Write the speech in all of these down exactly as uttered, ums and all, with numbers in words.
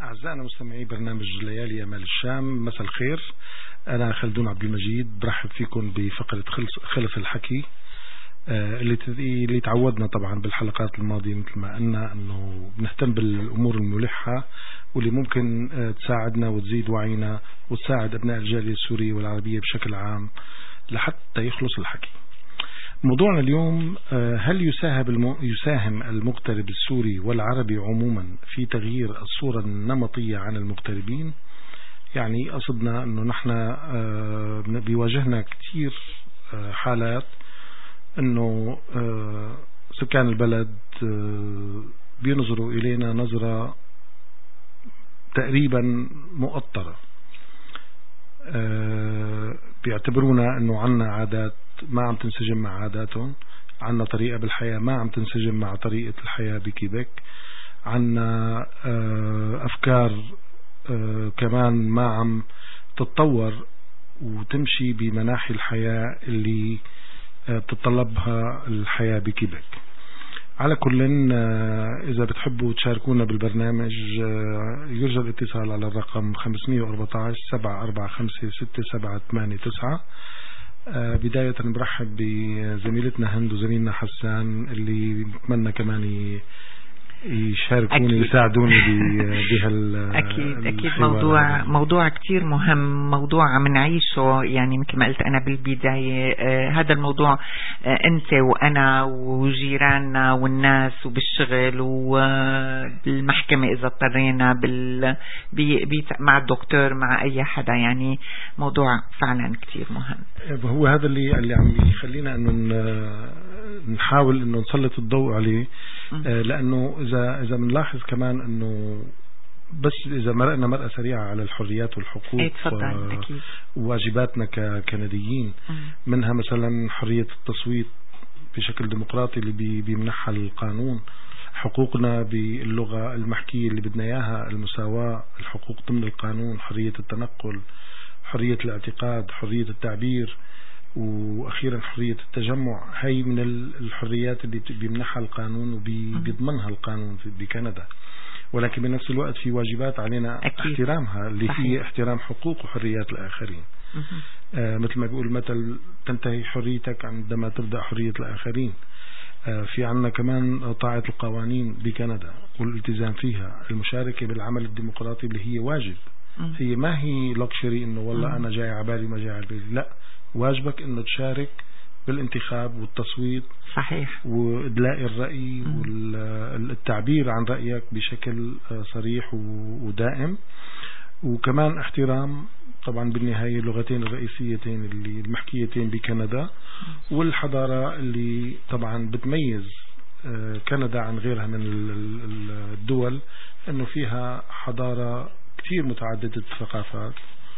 أعزائنا مستمعي برنامج ليالي أمال الشام، مساء الخير. أنا خلدون عبد المجيد، برحب فيكم بفقرة خلف الحكي اللي اللي تعودنا طبعا بالحلقات الماضية مثل ما قلنا أنه بنهتم بالأمور الملحة واللي ممكن تساعدنا وتزيد وعينا وتساعد أبناء الجالية السورية والعربية بشكل عام لحتى يخلص الحكي. موضوعنا اليوم، هل يساهم المغترب السوري والعربي عموما في تغيير الصورة النمطية عن المغتربين؟ يعني قصدنا أنه نحن بيواجهنا كتير حالات أنه سكان البلد بينظروا إلينا نظرة تقريبا مؤطرة، بيعتبرونا أنه عنا عادات ما عم تنسجم مع عاداتهم، عنا طريقة بالحياة ما عم تنسجم مع طريقة الحياة بكيبك، عنا أفكار كمان ما عم تتطور وتمشي بمناحي الحياة اللي بتطلبها الحياة بكيبك. على كل، إذا بتحبوا تشاركونا بالبرنامج يرجى الاتصال على الرقم خمسة أربعة عشر سبعة أربعة خمسة ستة سبعة ثمانية تسعة. بداية نرحب بزميلتنا هند وزميلنا حسان اللي نتمنى كمان يشاركوني ويساعدوني بهال أكيد أكيد موضوع هذا. موضوع كتير مهم، موضوع عم نعيشه، يعني مثل ما قلت أنا بالبداية. آه هذا الموضوع آه أنت وأنا وجيراننا والناس وبالشغل وبالمحكمة إذا اضطرينا بال بي بي مع الدكتور مع أي حدا، يعني موضوع فعلا كتير مهم. هو هذا اللي اللي عم يخلينا إنه نحاول إنه نسلط الضوء عليه، لأنه إذا إذا بنلاحظ كمان إنه بس إذا مرقنا مرقة سريعة على الحريات والحقوق وواجباتنا ككنديين، منها مثلا حرية التصويت بشكل ديمقراطي اللي بيمنحها القانون، حقوقنا باللغة المحكية اللي بدنا إياها، المساواة، الحقوق ضمن القانون، حرية التنقل، حرية الاعتقاد، حرية التعبير، وأخيرا حرية التجمع. هاي من الحريات اللي بيمنحها القانون وبيضمنها القانون بكندا، ولكن بنفس الوقت في واجبات علينا أكيد. احترامها اللي صحيح. هي احترام حقوق وحريات الآخرين. آه مثل ما بيقول المثل، تنتهي حريتك عندما تبدأ حرية الآخرين. آه في عنا كمان طاعة القوانين بكندا والالتزام فيها، المشاركة بالعمل الديمقراطي اللي هي واجب. مم. هي ما هي لوكشري انه والله مم. انا جاي عبالي ما جاي عبالي، لا، واجبك انه تشارك بالانتخاب والتصويت صحيح، وإدلاء الرأي مم. والتعبير عن رأيك بشكل صريح ودائم، وكمان احترام طبعا بالنهاية اللغتين الرئيسيتين اللي المحكيتين بكندا، والحضارة اللي طبعا بتميز كندا عن غيرها من الدول، انه فيها حضارة كثير متعددة الثقافات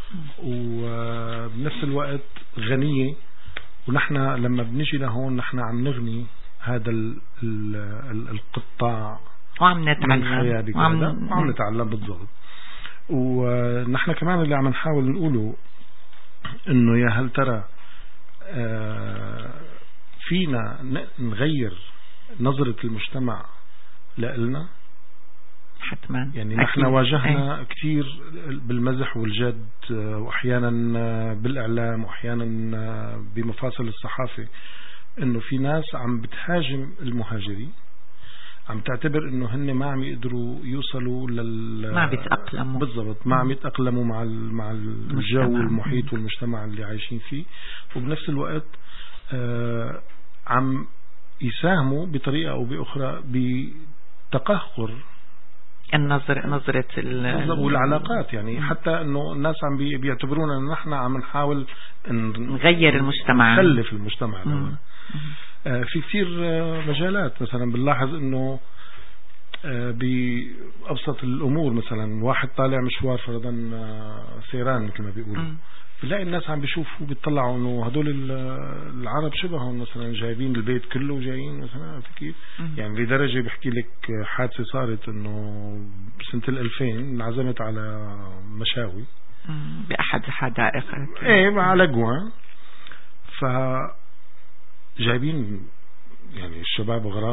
وبنفس الوقت غنية. ونحن لما بنجي لهون نحن عم نغني هذا ال ال ال القطاع وعم نتعلم وعم, وعم نتعلم بالضبط. ونحن كمان اللي عم نحاول نقوله انه يا هل ترى فينا نغير نظرة المجتمع لنا؟ حتما. يعني نحن واجهنا أي. كثير بالمزح والجد، واحيانا بالاعلام واحيانا بمفاصل الصحافة، انه في ناس عم بتهاجم المهاجرين، عم تعتبر انه هن ما عم يقدروا يوصلوا لل ما بيتأقلموا بالضبط، ما عم يتأقلموا مع مع الجو والمحيط والمجتمع اللي عايشين فيه، وبنفس الوقت آه عم يساهموا بطريقة او باخرى بتقهقر النظر نظرة والعلاقات. يعني حتى انه الناس عم بيعتبرونا ان نحن عم نحاول نغير المجتمع، نخلف المجتمع. آه في كثير مجالات، مثلا بنلاحظ انه آه بأبسط الامور، مثلا واحد طالع مشوار فرضا سيران مثل ما بيقولوا، بلاقي الناس عم بيشوفوا بيطلعوا انه هدول العرب شبههم، مثلا جايبين البيت كله جايين مثلا كيف. يعني لدرجة بحكي لك حادثة صارت انه بسنة الألفين انعزمت على مشاوي بأحد الحدائق ايه على جوان، فجايبين يعني الشباب أغراض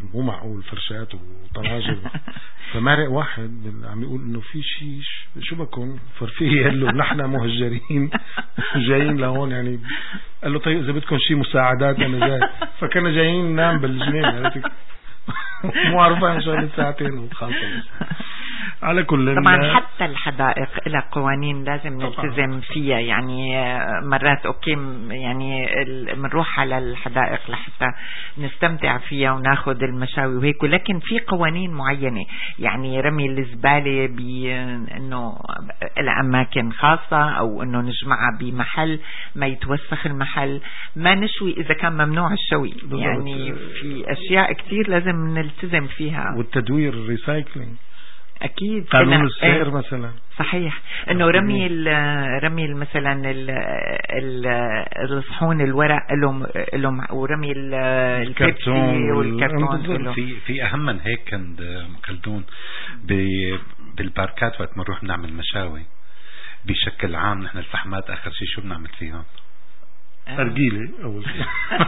مو معقول فرشات وطناجر. فمارق واحد عم يقول انه في شيء شو بكون فرفيه، قال له نحن مهجرين جايين لهون يعني. قال له طيب اذا بدكم شيء مساعدات انا جاي. فكنا جايين ننام بالجنين عرفتك. مو عارفين شغله ساعتين وخلص. على كل طبعا حتى الحدائق لها قوانين لازم نلتزم فيها. يعني مرات اوكي يعني بنروح على الحدائق لحتى نستمتع فيها وناخذ المشاوي وهيك، ولكن في قوانين معينة. يعني رمي الزبالة بانه الاماكن خاصة، او انه نجمعها بمحل ما يتوسخ المحل، ما نشوي اذا كان ممنوع الشوي. يعني في اشياء كتير لازم نلتزم فيها. والتدوير الريسايكلينج اكيد، قانون السير مثلا. صحيح انه رمي رمي مثلا الصحون الورق لهم لهم، ورمي الكرتون والكرتون. في في اهم من هيك عند خلدون بالباركات وقت ما نروح نعمل مشاوي بشكل عام. نحن الفحمات اخر شيء شو بنعمل فيهم؟ أرجيلة أول شيء.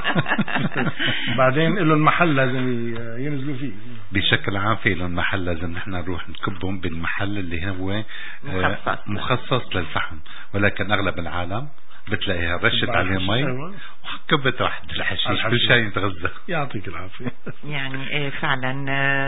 بعدين له المحل لازم ينزلوا فيه. بشكل عام في له المحل لازم نحن نروح نكبهم بالمحل اللي هو مخصص, مخصص للفحم. ولكن أغلب العالم بتلاقيها رشت عليه مي وكبت واحد الحشيش كل شيء يتغذى. يعطيك العافية. يعني إيه فعلا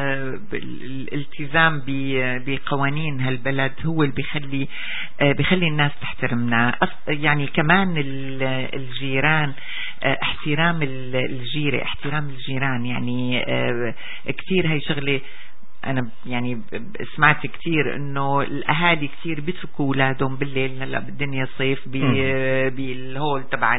الالتزام بقوانين هالبلد هو اللي بيخلي بيخلي الناس تحترمنا. يعني كمان الجيران، احترام الجيرة، احترام الجيران. يعني كتير هاي شغلة أنا يعني سمعت كتير إنه الأهالي كتير بيتركوا أولادهم بالليل هلا بالدنيا صيف بالهول تبع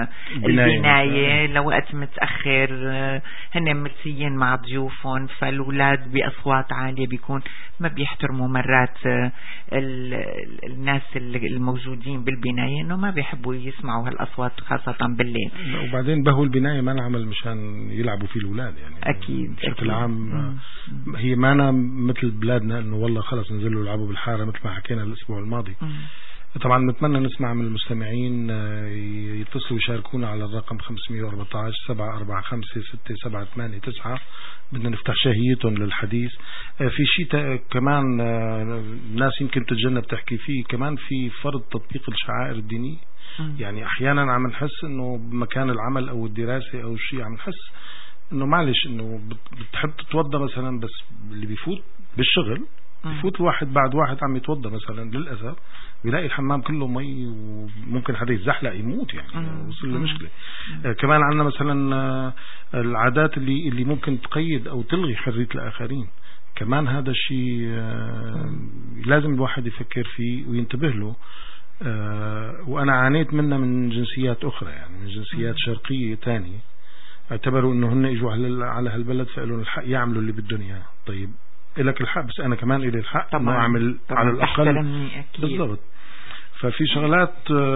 البناية لوقت متأخر، هن ملسيين مع ضيوفهم، فالأولاد بأصوات عالية بيكون ما بيحترموا مرات الناس الموجودين بالبناية، إنه ما بيحبوا يسمعوا هالأصوات خاصة بالليل. وبعدين بهو البناية ما نعمل مشان يلعبوا فيه الأولاد يعني. أكيد بشكل عام هي ما أنا مثل بلادنا انه والله خلص نزلوا يلعبوا بالحارة مثل ما حكينا الاسبوع الماضي. م. طبعا نتمنى نسمع من المستمعين يتصلوا يشاركونا على الرقم خمسمية وأربعة عشر سبعة أربعة خمسة ستة سبعة ثمانية تسعة. بدنا نفتح شهيتهم للحديث. في شيء كمان الناس يمكن تتجنب تحكي فيه، كمان في فرض تطبيق الشعائر الدينية. م. يعني احيانا عم نحس انه بمكان العمل او الدراسة او شيء عم نحس انه معلش انه بتحب تتوضى مثلا، بس اللي بيفوت بالشغل بيفوت الواحد بعد واحد عم يتوضى مثلا للأسف بيلاقي الحمام كله مي وممكن حدا يتزحلق يموت يعني وصل له مشكلة. آه كمان عندنا مثلا آه العادات اللي اللي ممكن تقيد او تلغي حرية الآخرين. كمان هذا الشيء آه لازم الواحد يفكر فيه وينتبه له. آه وانا عانيت منه من جنسيات اخرى، يعني من جنسيات شرقية تانية اعتبروا انه هن اجوا على هالبلد فقالوا الحق يعملوا اللي بدهم اياه. طيب إلك الحق بس انا كمان إلي الحق انه اعمل على الاقل بالضبط. ففي شغلات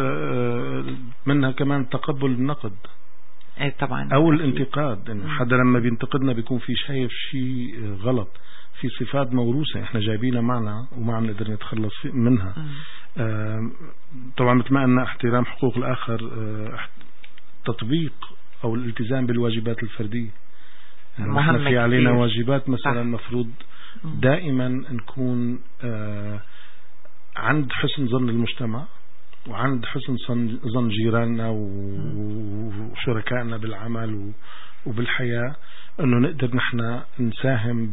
منها كمان تقبل النقد ايه طبعا او أكيد. الانتقاد انه حدا لما بينتقدنا بيكون في شايف شيء غلط، في صفات موروثة احنا جايبينها معنا وما عم نقدر نتخلص منها. آه طبعا مثل ما قلنا احترام حقوق الاخر، آه تطبيق او الالتزام بالواجبات الفردية. نحن في علينا واجبات مثلا مفروض دائما نكون آه عند حسن ظن المجتمع وعند حسن ظن جيراننا وشركائنا بالعمل وبالحياة، انه نقدر نحن نساهم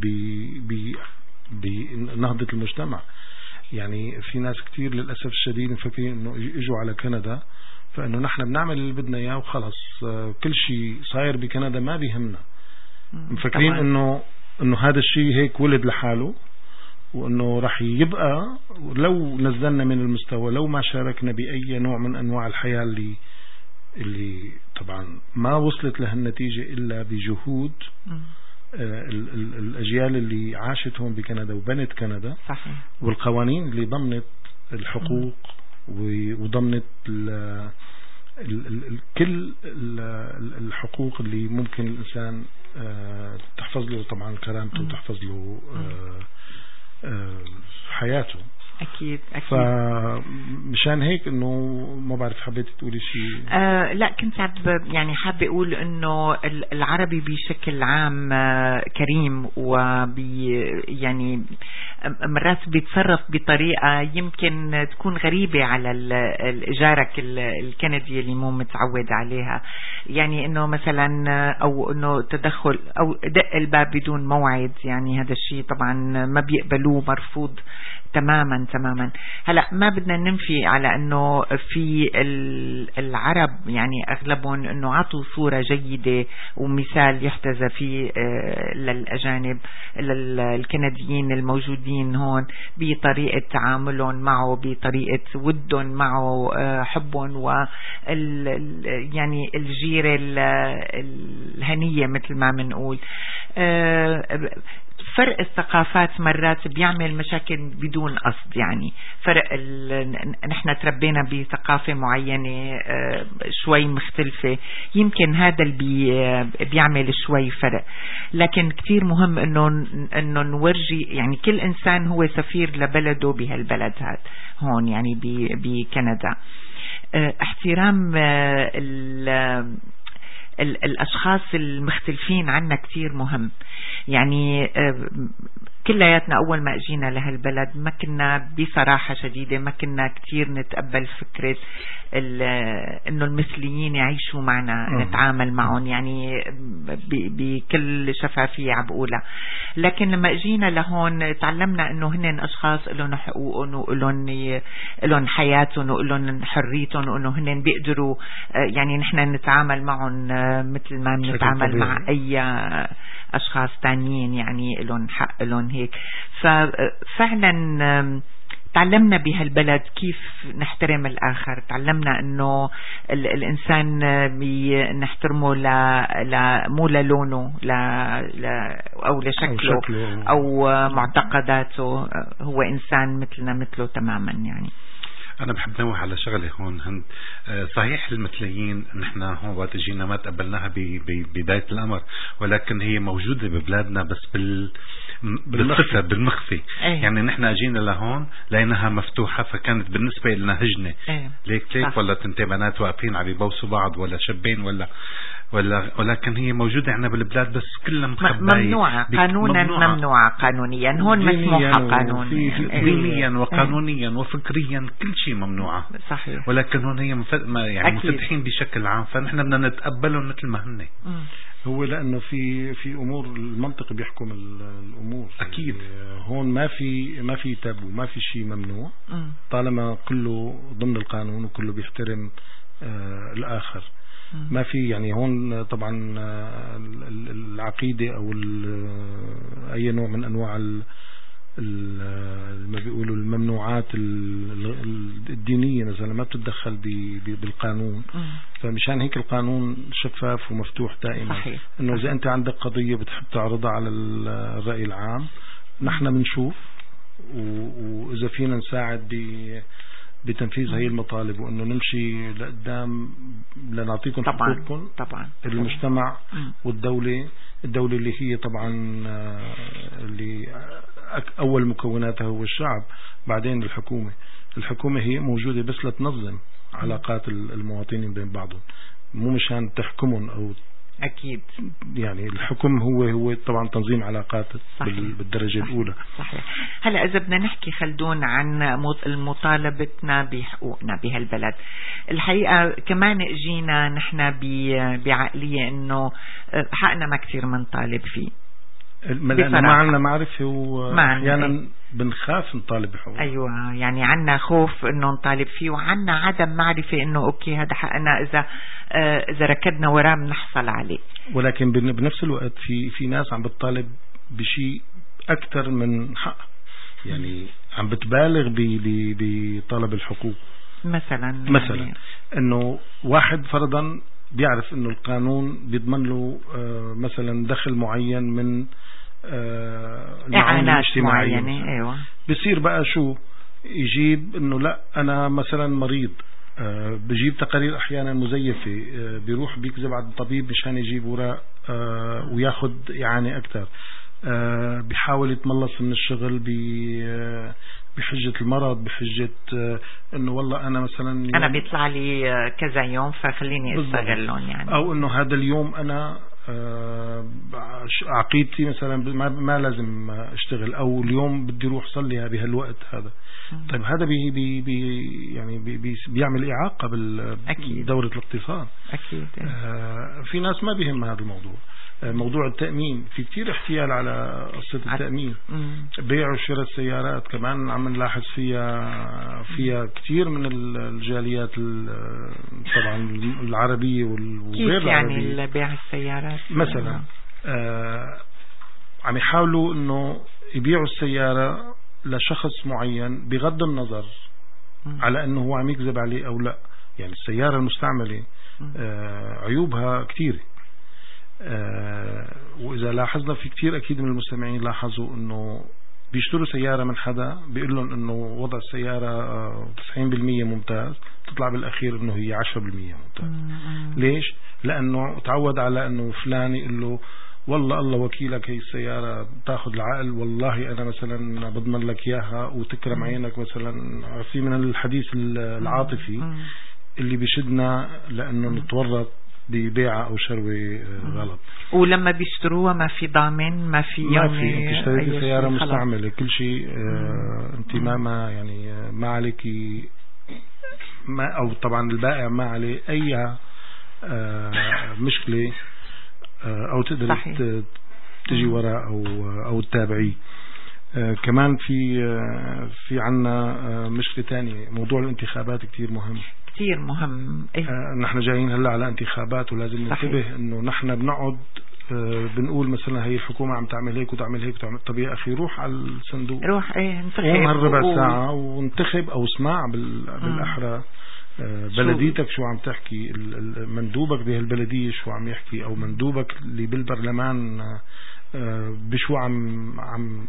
بنهضة المجتمع. يعني في ناس كتير للأسف الشديد مفكرين انه اجوا على كندا فانه نحن بنعمل اللي بدنا اياه وخلص، كل شيء صاير بكندا ما بيهمنا. مفكرين انه انه هذا الشيء هيك ولد لحاله وانه راح يبقى لو نزلنا من المستوى، لو ما شاركنا باي نوع من انواع الحياة اللي اللي طبعا ما وصلت لها النتيجة الا بجهود آه الاجيال اللي عاشت هون بكندا وبنت كندا. صحيح. والقوانين اللي ضمنت الحقوق وضمنت ال ال ال كل ال الحقوق اللي ممكن الإنسان أه تحفظ له طبعا كرامته وتحفظ له أه أه حياته. أكيد أكيد. فمشان هيك إنه ما بعرف حبيت تقولي شيء. آه لا كنت يعني حابة أقول إنه العربي بشكل عام كريم، وبي يعني مرات بيتصرف بطريقة يمكن تكون غريبة على جارك الكندي اللي مو متعود عليها. يعني إنه مثلا أو إنه تدخل أو دق الباب بدون موعد، يعني هذا الشيء طبعا ما بيقبلوه، مرفوض تماما تماما. هلا ما بدنا ننفي على انه في العرب يعني اغلبهم انه عطوا صورة جيدة ومثال يحتذى فيه للاجانب للكنديين الموجودين هون، بطريقة تعاملهم معه، بطريقة ودهم معه، حبهم، و يعني الجيرة الهنية مثل ما بنقول. فرق الثقافات مرات بيعمل مشاكل بدون قصد، يعني فرق نحن تربينا بثقافة معينة شوي مختلفة، يمكن هذا اللي بي بيعمل شوي فرق. لكن كتير مهم انه انه نورجي يعني كل انسان هو سفير لبلده بهالبلد هذا هون، يعني بكندا. احترام ال الأشخاص المختلفين عنا كتير مهم. يعني كلياتنا أول ما أجينا لهالبلد ما كنا بصراحة شديدة ما كنا كتير نتقبل فكرة إنه المثليين يعيشوا معنا م. نتعامل معهم يعني بكل شفافية عبقولة. لكن لما أجينا لهون تعلمنا إنه هن أشخاص لهم حقوقهم ولهم لهم حياتهم ولهم حريتهم، وإنه هن بيقدروا يعني نحن نتعامل معهم مثل ما بنتعامل مع أي أشخاص تانيين، يعني لهم حق لهم هيك. ففعلا تعلمنا بهالبلد كيف نحترم الآخر، تعلمنا إنه الإنسان نحترمه ل مو للونه لا ل أو لشكله أو, شكله. أو معتقداته، هو إنسان مثلنا مثله تماما. يعني أنا بحب نوه على شغلة هون هند. صحيح المثليين نحن هون وقت جينا ما تقبلناها ببداية الأمر، ولكن هي موجودة ببلادنا بس بال بالخفة بالمخفي. أيه. يعني نحن اجينا لهون لقيناها مفتوحة، فكانت بالنسبة لنا هجنة. أيه. ليك ليك ولا تنتي بنات واقفين عم يبوسوا بعض، ولا شابين، ولا ولا ولكن هي موجودة عندنا بالبلاد بس كلها مخباية، ممنوعة قانونا، ممنوعة, ممنوعة قانونيا، هون مسموحة قانونيا دينيا وقانونيا وفكريا، كل شيء ممنوعة. صحيح. ولكن هون هي مف... يعني منفتحين بشكل عام، فنحن بدنا نتقبلهم مثل ما هن. هو لأنه في في أمور المنطق بيحكم الأمور. أكيد. هون ما في ما في تابو، ما في شيء ممنوع طالما كله ضمن القانون وكله بيحترم آه الآخر. ما في يعني هون طبعا العقيدة أو أي نوع من أنواع ما بيقولوا الممنوعات الدينية مثلا ما بتتدخل بالقانون. فمشان هيك القانون شفاف ومفتوح دائما. صحيح. إنه إذا أنت عندك قضية بتحب تعرضها على الرأي العام نحن بنشوف، وإذا فينا نساعد ب بتنفيذ هي المطالب، وانه نمشي لقدام لنعطيكم حقوقكم. طبعا المجتمع والدولة، الدولة اللي هي طبعا اللي اول مكوناتها هو الشعب، بعدين الحكومة. الحكومة هي موجودة بس لتنظم علاقات المواطنين بين بعضهم، مو مشان تحكمهم او أكيد. يعني الحكم هو هو طبعا تنظيم علاقات. صحيح. بالدرجة صحيح. الأولى. صحيح. هلا إذا بدنا نحكي خلدون عن المطالبتنا بحقوقنا بهالبلد، الحقيقة كمان جينا نحن بعقلية إنه حقنا ما كثير منطالب فيه. ما عندنا معرفة، وأحيانا بنخاف نطالب بحقوقنا. أيوة، يعني عنا خوف إنه نطالب فيه، وعنا عدم معرفة إنه أوكي هذا حقنا، إذا آه إذا ركضنا وراه بنحصل عليه. ولكن بنفس الوقت في في ناس عم بتطالب بشيء أكثر من حق، يعني عم بتبالغ بطلب الحقوق. مثلا مثلا يعني إنه واحد فرضا بيعرف إنه القانون بيضمن له آه مثلا دخل معين من إعانات معينة. أيوة. بصير بقى شو يجيب إنه لا أنا مثلا مريض، أه بجيب تقارير أحيانا مزيفة، أه بيروح بيكذب على الطبيب مشان يجيب وراء أه وياخد إعانة أكثر. آه بيحاول يتملص من الشغل بحجة المرض، بحجة آه انه والله انا مثلا انا بيطلع لي كذا يوم فخليني استغلهم يعني، او انه هذا اليوم انا عقيدتي مثلا ما, ما لازم اشتغل، او اليوم بدي اروح صلي بهالوقت هذا. طيب هذا بي بي بي يعني بي بي بيعمل إعاقة بدورة الاقتصاد. أكيد. آه في ناس ما بيهم هذا الموضوع. آه موضوع التأمين، في كتير احتيال على قصة التأمين، بيع وشراء السيارات كمان عم نلاحظ فيها فيها كتير من الجاليات طبعا العربية والغير العربية. يعني بيع السيارات مثلا آه عم يحاولوا انه يبيعوا السيارة لشخص معين بغض النظر م. على انه هو عم يكذب عليه او لا. يعني السيارة المستعملة آه عيوبها كثيرة، آه واذا لاحظنا في كثير اكيد من المستمعين لاحظوا انه بيشتروا سيارة من حدا بيقول لهم انه وضع السيارة آه تسعين بالمية ممتاز، تطلع بالاخير انه هي عشرة بالمية ممتاز. م. ليش؟ لانه تعود على انه فلان يقول له والله الله وكيلك هي السيارة تاخذ العقل، والله أنا مثلا بضمن لك إياها وتكرم عينك مثلا. في من الحديث العاطفي اللي بيشدنا لأنه نتورط ببيعة أو شروة غلط. ولما بيشتروها ما في ضامن، ما في ما في، أنت اشتريت سيارة مستعملة كل شيء آه أنت ما ما يعني ما عليك ما، أو طبعا البائع ما عليه أي آه مشكلة او تقدر تجي وراء او او تتابعيه. آه كمان في آه في عنا آه مشكلة تانية، موضوع الانتخابات كتير مهم كتير مهم. إيه؟ آه نحن جايين هلا على انتخابات، ولازم ننتبه انه نحن بنقعد آه بنقول مثلا هي الحكومة عم تعمل هيك وتعمل هيك وتعمل. طب يا اخي روح على الصندوق، روح ايه انتخب، قوم هالربع ساعة وانتخب، او اسمع بالاحرى بلديتك شو عم تحكي، مندوبك بهالبلدية شو عم يحكي، او مندوبك اللي بالبرلمان بشو عم عم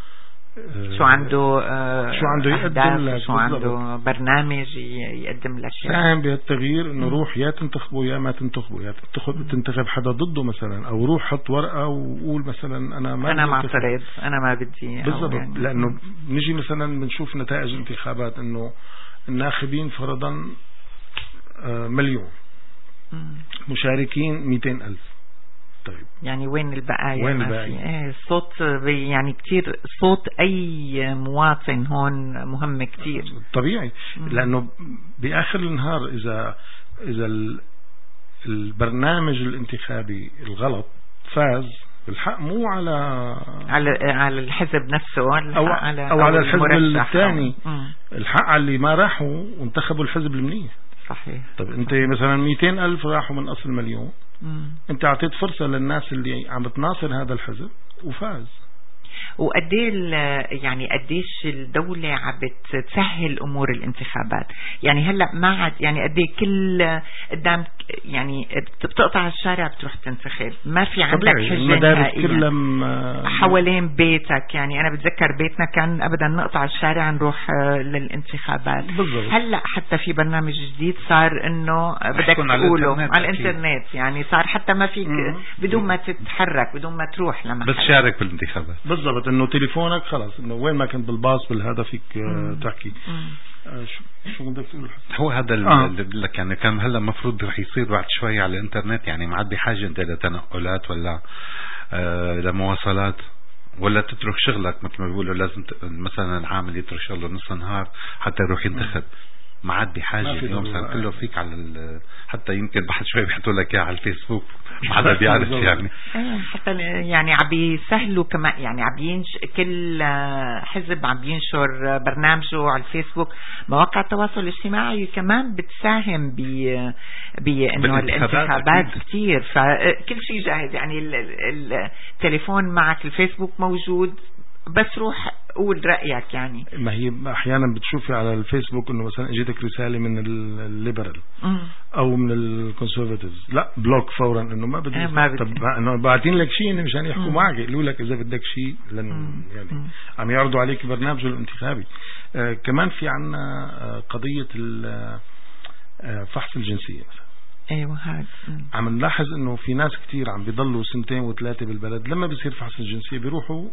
شو عنده شو عنده يقدم لك، شو عنده برنامج يقدم لك، ساهم بهالتغيير. انه روح يا تنتخبه يا ما تنتخبه، يا تنتخب تنتخب حدا ضده مثلا، او روح حط ورقة وقول مثلا انا ما انا معترض انا ما بدي بالضبط. يعني لانه نجي مثلا بنشوف نتائج الانتخابات انه الناخبين فرضا مليون، مشاركين مئتين ألف. طيب يعني وين البقايا؟ وين ما البقايا؟ في ايه صوت، يعني كتير صوت اي مواطن هون مهم كتير طبيعي. لانه باخر النهار اذا اذا البرنامج الانتخابي الغلط فاز، الحق مو على على على الحزب نفسه، أو على أو على الحزب الثاني، الحق على اللي ما راحوا وانتخبوا الحزب المنيح. صحيح. طب انت مثلا مئتين ألف راحوا من أصل مليون، مم. انت اعطيت فرصة للناس اللي عم بتناصر هذا الحزب وفاز. وقديه يعني قديش الدولة عم بتسهل امور الانتخابات. يعني هلا ما عاد يعني قديه كل قدام يعني بتقطع الشارع بتروح تنتخب، ما في عندك حجة نهائيا حوالين بيتك. يعني انا بتذكر بيتنا كان ابدا نقطع الشارع نروح للانتخابات. بالضبط. هلا حتى في برنامج جديد صار انه بدك تقوله على الانترنت، يعني صار حتى ما فيك بدون ما تتحرك بدون ما تروح لمحل بس شارك بالانتخابات. بالضبط. انه تليفونك خلاص، انه وين ما كنت بالباص بالهذا فيك مم. تحكي. آه شو شو بدك تقول؟ هو هذا آه. اللي بقول لك، يعني كان هلا المفروض رح يصير بعد شوي على الانترنت. يعني ما عاد بحاجه انت لتنقلات ولا آه لمواصلات ولا تترك شغلك مثل ما بيقولوا. لازم مثلا العامل يترك شغله نص نهار حتى يروح ينتخب. ما عاد بحاجه اليوم صار كله فيك على حتى يمكن بعد شوي بيحطوا لك اياه على الفيسبوك ما حدا بيعرف يعني. حتى يعني عم بيسهلوا كمان، يعني عم ينش كل حزب عم ينشر برنامجه على الفيسبوك. مواقع التواصل الاجتماعي كمان بتساهم ب بانه الانتخابات كثير، فكل شيء جاهز. يعني التليفون معك، الفيسبوك موجود، بس روح قول رأيك. يعني ما هي احيانا بتشوفي على الفيسبوك انه مثلا اجتك رسالة من الليبرال او من الكونسرفاتيفز، لا بلوك فورا، انه ما بدي. طب انه باعتين لك شيء مشان يحكوا معك، يقولوا لك اذا بدك شيء لن مم. يعني مم. عم يعرضوا عليك برنامج الانتخابي. آه كمان في عنا آه قضية آه فحص الجنسية مثلا. ايوه هاد عم نلاحظ انه في ناس كتير عم بيضلوا سنتين وثلاثة بالبلد، لما بيصير فحص الجنسية بيروحوا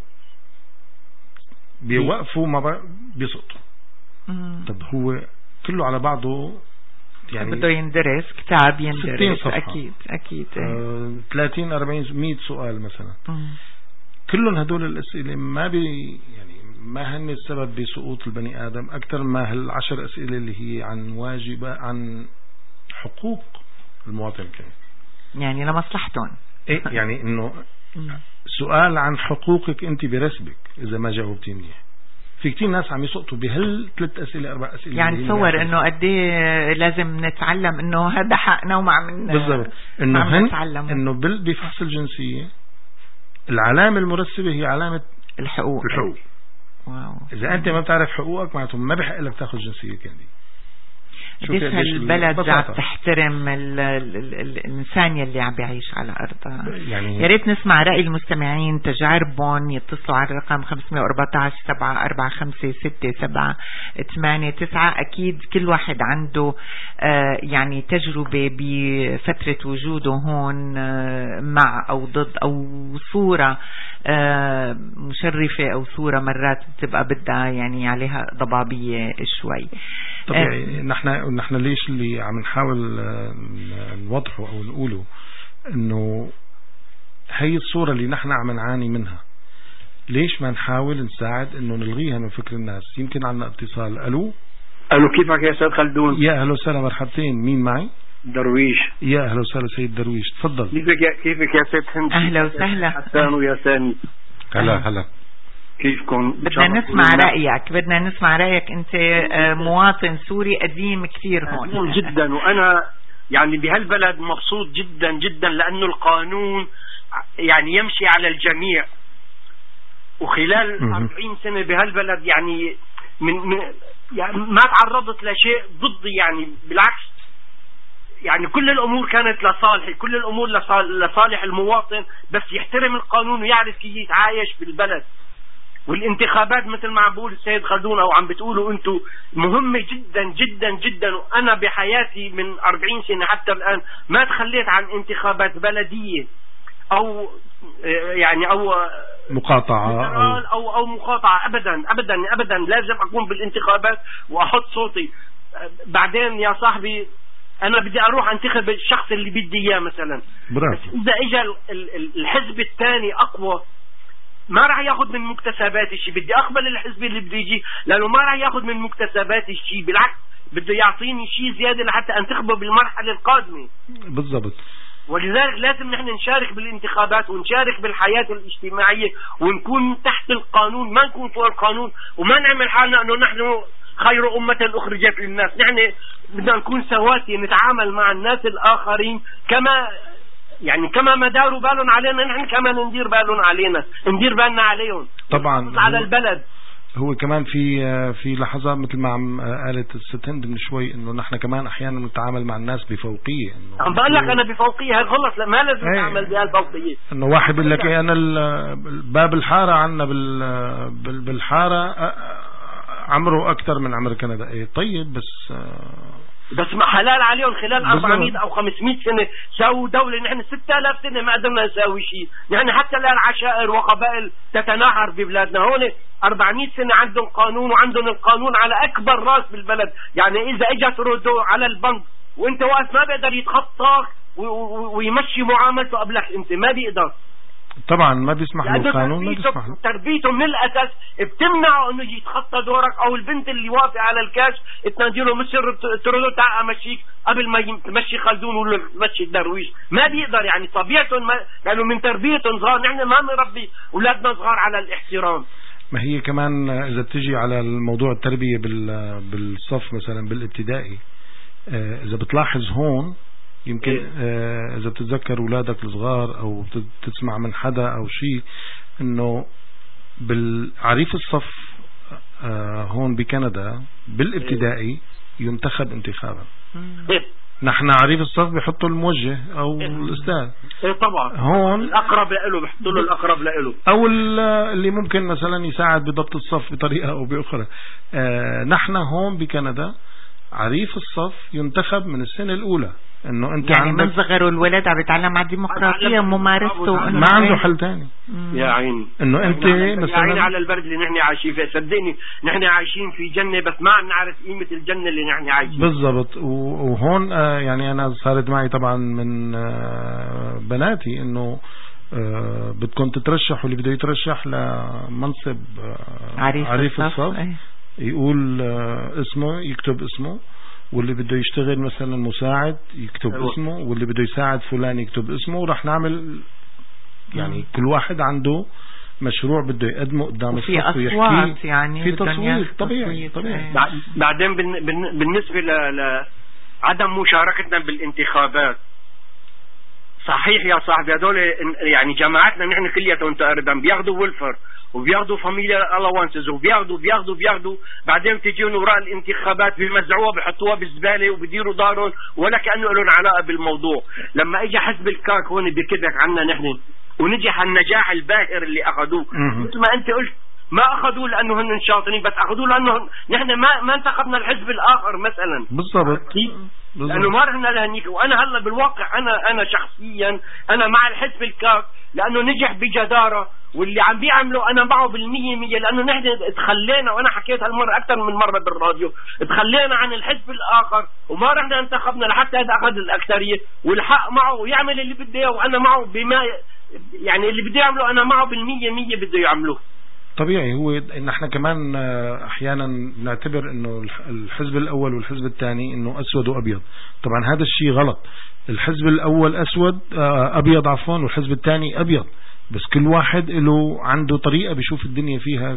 بيوقفوا ما بيسقطوا. طب هو كله على بعضه يعني بده يندرس كتاب يندرس اكيد اكيد آه ثلاثين أربعين مية سؤال مثلا. مم. كلهم هدول الأسئلة ما بي يعني ما هن السبب بسقوط البني آدم أكثر ما هالعشر أسئلة اللي هي عن واجبة عن حقوق المواطن كمان، يعني لمصلحتهم. إيه يعني إنه سؤال عن حقوقك أنت برسبك إذا ما جاوبتي منيح. في كتير ناس عم يسقطوا بهال ثلاث أسئلة أربع أسئلة. يعني تصور إنه قد إيه لازم نتعلم إنه هذا حقنا وما عم بالضبط. إنه هن إنه بفحص الجنسية العلامة المرسبة هي علامة الحقوق. الحقوق. واو. إذا أنت ما بتعرف حقوقك معناته ما بحق لك تأخذ جنسية كندي. قديش هالبلد عم تحترم ال ال ال الإنسان يلي عم بيعيش على أرضها. يعني يا ريت نسمع رأي المستمعين تجاربهم، يتصلوا على الرقم خمسمية وأربعتاشر سبعة أربعة خمسة ستة سبعة ثمانية تسعة. أكيد كل واحد عنده آه يعني تجربة بفترة وجوده هون آه مع أو ضد، أو صورة آه مشرفة أو صورة مرات بتبقى بدها يعني عليها ضبابية شوي. طبيعي. نحن نحن ليش اللي عم نحاول نوضحه او نقوله انه هي الصورة اللي نحن عم نعاني منها، ليش ما نحاول نساعد انه نلغيها من فكر الناس؟ يمكن عنا اتصال. الو الو كيفك يا سيد خلدون؟ يا اهلا وسهلا مرحبتين. مين معي؟ درويش. يا اهلا وسهلا سيد درويش، تفضل. كيفك يا كيفك يا سيد هند؟ اهلا وسهلا. حسان ويا سامي. هلا هلا. كيفكم؟ بدنا نسمع رأيك بدنا نسمع رأيك أنت مواطن سوري قديم كثير هون. جدا، وأنا يعني بهالبلد مبسوط جدا جدا لأنه القانون يعني يمشي على الجميع، وخلال أربعين سنة بهالبلد يعني من, من يعني ما تعرضت لشيء ضدي، يعني بالعكس يعني كل الأمور كانت لصالحي، كل الأمور لصالح المواطن، بس يحترم القانون ويعرف كيف يتعايش بالبلد. والانتخابات مثل ما عم بقول السيد خلدون او عم بتقولوا انتم مهمة جدا جدا جدا، وانا بحياتي من أربعين سنة حتى الان ما تخليت عن انتخابات بلدية او يعني او مقاطعة او او, أو مقاطعة ابدا ابدا ابدا. لازم اكون بالانتخابات واحط صوتي. بعدين يا صاحبي انا بدي اروح انتخب الشخص اللي بدي اياه مثلا، برافو. اذا اجى الحزب الثاني اقوى ما راح ياخذ من مكتسباتي شيء، بدي اقبل الحزب اللي بده يجي لانه ما راح ياخذ من مكتسباتي شيء، بالعكس بده يعطيني شيء زياده لحتى انتخبه بالمرحله القادمه. بالضبط. ولذلك لازم نحن نشارك بالانتخابات ونشارك بالحياه الاجتماعيه ونكون تحت القانون، ما نكون فوق القانون، وما نعمل حالنا انه نحن خير امه اخرجت للناس. نحن بدنا نكون سواسية، نتعامل مع الناس الاخرين كما يعني كما ما داروا بالهم علينا نحن كمان ندير بالهم علينا، ندير بالنا عليهم طبعا على البلد. هو كمان في في لحظات مثل ما عم قالت الست هند من شوي انه نحن كمان احيانا نتعامل مع الناس بفوقيه. انه عم بقول لك انا بفوقيه، هي غلط، لا ما لازم نتعامل بهالفوقيه. انه واحد بيقول لك انا باب الحاره عندنا بالحاره عمره اكثر من عمر كندا. ايه طيب بس بس ما حلال عليهم خلال أربعمية أو خمسمية سنة ساووا دولة، نحن ستة آلاف سنة ما قدرنا نساوي شيء. يعني حتى الآن عشائر وقبائل تتناحر ببلادنا، هون أربعمية سنة عندهم قانون وعندهم القانون على أكبر راس بالبلد. يعني إذا اجت ردو على البنك وانت واقف ما بيقدر يتخطاك ويمشي معاملته قبلك، انت ما بيقدر. طبعا ما بيسمح له القانون، ما بيسمح له. تربيته من الاساس بتمنعه انه يتخطى دورك، او البنت اللي واقفه على الكاش تنادي له مصر تقول تعال امشيك قبل ما تمشي خلدون ولا تمشي الدرويش. ما بيقدر، يعني طبيعتهم ما لانه من تربيتهم صغار. نحن ما بنربي اولادنا صغار على الاحترام. ما هي كمان اذا بتجي على الموضوع التربيه بالصف مثلا بالابتدائي، اذا بتلاحظ هون يمكن إيه؟ آه إذا بتتذكر أولادك الصغار أو بتسمع من حدا أو شيء إنه بالعريف الصف آه هون بكندا بالابتدائي ينتخب انتخابا. إيه؟ نحن عريف الصف بيحطوا الموجه أو إيه؟ الأستاذ. إيه طبعا. هون الأقرب له بيحطوا له الأقرب له، أو اللي ممكن مثلا يساعد بضبط الصف بطريقة أو بأخرى. آه نحن هون بكندا عريف الصف ينتخب من السنة الأولى. انه انت يعني من صغره الولد عم يتعلم على الديمقراطيه ممارسته ما عنده حل ثاني. يا عيني انه انت مثلا يا عيني على البلد اللي نحن عايشين فيه. صدقني نحن عايشين في جنه بس ما عم نعرف قيمه الجنه اللي نحن عايشين بالضبط. وهون آه يعني انا صارت معي طبعا من آه بناتي انه آه بدكم تترشحوا، اللي بده يترشح لمنصب آه عريف, عريف الصف, الصف ايه. يقول آه اسمه، يكتب اسمه، واللي بده يشتغل مثلا مساعد يكتب أيوة. اسمه، واللي بده يساعد فلان يكتب اسمه، ورح نعمل يعني مم. كل واحد عنده مشروع بده يقدمه قدام الصف ويحكي يعني في تصويت طبيعي طبيعي. بعدين بالنسبة لعدم مشاركتنا بالانتخابات، صحيح يا صاحبي هذول يعني جماعتنا نحن كلياتهم تقريبا بياخذوا ولفر وبياخذوا فاميليا الاوانسز وبياخذوا بياخذوا بياخذوا بعدين تجيهم وراء الانتخابات بيمزعوها بيحطوها بالزباله وبيديروا دارهم ولا كانه لهم علاقه بالموضوع. لما اجى حزب الكاك هون بكذب عنا نحن ونجح النجاح الباهر اللي اخذوه، مثل ما انت قلت ما اخذوه لانه هن شاطرين، بس اخذوه لانه نحن ما ما انتخبنا الحزب الاخر مثلا. بالضبط. لانه ما رحنا لهنيك. وانا هلا بالواقع انا انا شخصيا انا مع الحزب الكاك لانه نجح بجداره، واللي عم بيعمله انا معه بالمية مية، لانه نحن تخلينا، وانا حكيت هالمره اكثر من مره بالراديو، تخلينا عن الحزب الاخر وما رحنا انتخبنا لحتى هذا اخذ الاكثريه والحق معه ويعمل اللي بده اياه، وانا معه بما يعني اللي بده يعمله انا معه بالمية مية بده يعملوه. طبيعي. هو ان احنا كمان احيانا نعتبر انه الحزب الاول والحزب الثاني انه اسود وابيض. طبعا هذا الشيء غلط. الحزب الاول اسود ابيض عفوا والحزب الثاني ابيض، بس كل واحد له عنده طريقة بيشوف الدنيا فيها،